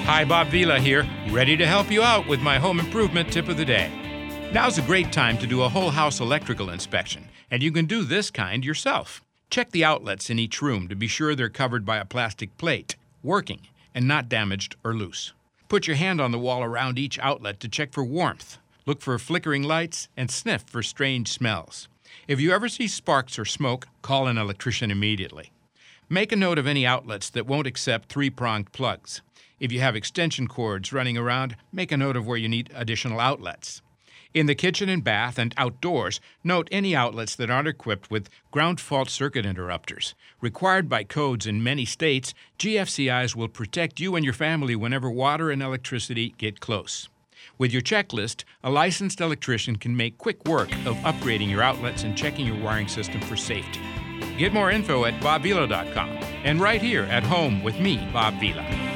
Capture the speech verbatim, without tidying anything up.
Hi, Bob Vila here, ready to help you out with my home improvement tip of the day. Now's a great time to do a whole house electrical inspection, and you can do this kind yourself. Check the outlets in each room to be sure they're covered by a plastic plate, working, and not damaged or loose. Put your hand on the wall around each outlet to check for warmth. Look for flickering lights and sniff for strange smells. If you ever see sparks or smoke, call an electrician immediately. Make a note of any outlets that won't accept three-pronged plugs. If you have extension cords running around, make a note of where you need additional outlets. In the kitchen and bath and outdoors, note any outlets that aren't equipped with ground fault circuit interrupters. Required by codes in many states, G F C Is will protect you and your family whenever water and electricity get close. With your checklist, a licensed electrician can make quick work of upgrading your outlets and checking your wiring system for safety. Get more info at bob vila dot com and right here at home with me, Bob Vila.